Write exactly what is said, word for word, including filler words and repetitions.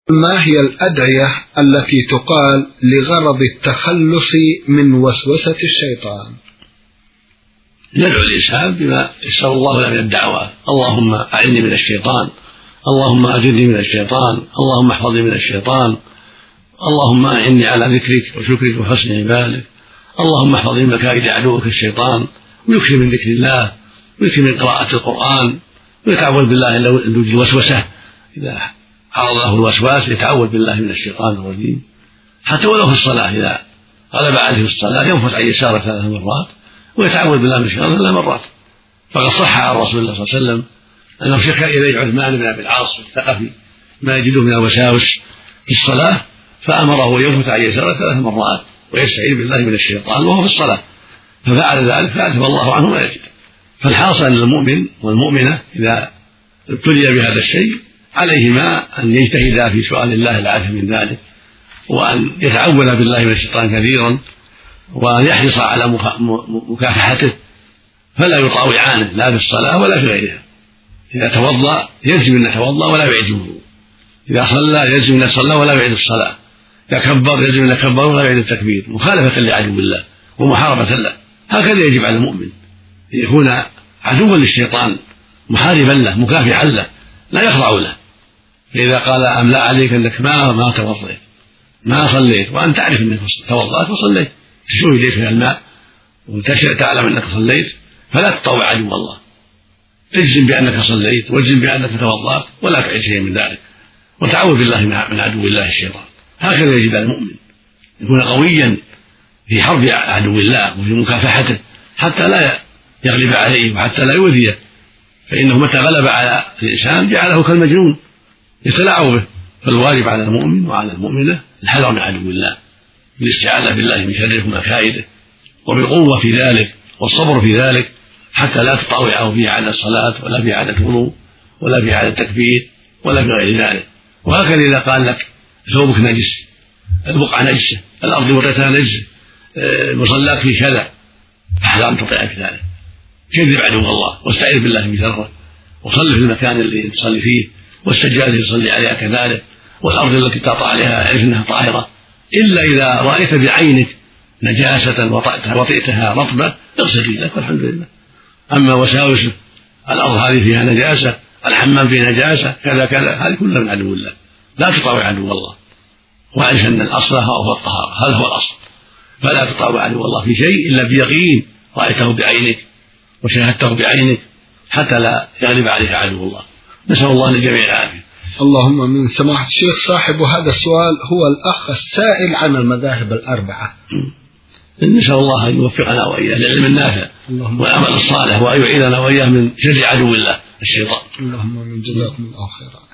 ما هي الأدعية التي تقال لغرض التخلص من وسوسة الشيطان؟ يدعو الإنسان بما يسر الله له من الدعوات: اللهم أعني من الشيطان، اللهم أجرني من الشيطان، اللهم احفظني من الشيطان، اللهم أعني على ذكرك وشكرك وحسن عبادك، اللهم احفظني من مكائد عدوك الشيطان، ويكثر من ذكر الله، ويكثر من قراءة القرآن، ويتعوذ بالله من وجود الوسوسة. إذا عرض له الوسواس يتعوذ بالله من الشيطان الرجيم، حتى ولو في الصلاة إذا غلب عليه في الصلاة ينفث عن يساره ثلاث مرات ويتعوذ بالله من الشيطان ثلاث مرات. فقد صح عن رسول الله صلى الله عليه وسلم أنه شكا إليه عثمان بن أبي العاص الثقفي ما يجده من الوساوس في الصلاة، فأمره أن ينفث عن يساره ثلاث مرات ويستعيذ بالله من الشيطان وهو في الصلاة، ففعل ذلك فأذهب الله عنه ما يجد. فالحاصل أن المؤمن والمؤمنة إذا ابتلي بهذا الشيء عليهما أن يجتهدا في سؤال الله العافية من ذلك، وأن يتعوذ بالله من الشيطان كثيرا، وأن يحرص على مكافحته، فلا يطاوعانه لا في الصلاة ولا في غيرها. إذا توضأ يلزم أن يتوضأ ولا يعيد الوضوء، إذا صلى يلزم أن يصلى ولا يعيد الصلاة، إذا كبر يلزم أن يكبر ولا يعيد التكبير، مخالفة لعدو الله ومحاربة له. هكذا يجب على المؤمن أن يكون عدوا للشيطان، محاربا له مكافحا له، لا يخضع له. فإذا قال أملا عليك أنك ما ما توضيت ما صليت وأنت تعرف أنك توضأت وصليت، تشوف إليك من الماء وتعلم أنك صليت، فلا تطوع عدو الله، اجزم بأنك صليت واجزم بأنك توضأت ولا تعيد شيئا من ذلك، وتعوذ بالله من عدو الله الشيطان. هكذا يجب على المؤمن يكون قويا في حرب عدو الله وفي مكافحته حتى لا يغلب عليه وحتى لا يؤذيه، فإنه متى غلب على الإنسان جعله كالمجنون يتلاعب به. فالواجب على المؤمن وعلى المؤمنة الحذر من عدو الله، بالاستعاذة بالله من شره ومكائده، وبالقوة في ذلك والصبر في ذلك، حتى لا تطاوعه في عادة الصلاة ولا في عادة وضوء ولا في عادة تكبير ولا في غير ذلك. وهكذا إذا قال لك ثوبك نجس، البقعة نجسة، الأرض ورثها نجسة، مصلاك في كذا، فحذر أن تطيع في ذلك، كذب عدو الله واستعيذ بالله من شره، وصل في المكان اللي تصلي فيه، والسجادة اللي تصلي عليها كذلك، والأرض التي تطأ عليها اعرف أنها طاهرة، إلا إذا رأيت بعينك نجاسة وطئتها رطبة اغسل يدك والحمد لله. أما وساوس الأرض هذه فيها نجاسة، الحمام فيه نجاسة، كذا كذا، هذه كلها من عدو الله، لا تطاوع عدو الله، واعرف أن الأصل هو الطهارة، هذا هو الأصل، فلا تطاوع عدو الله في شيء إلا بيقين رأيته بعينك وشاهدته بعينك حتى لا يغلب عليك عدو الله. نسأل الله للجميع العافية. اللهم من سماحة الشيخ صاحب هذا السؤال هو الأخ السائل عن المذاهب الأربعة، نسأل الله أن يوفقنا وإياه للعلم النافع والعمل الصالح، وأن يعيذنا وإياه من شر عدو الله الشيطان. اللهم من جزاكم الله خيرا.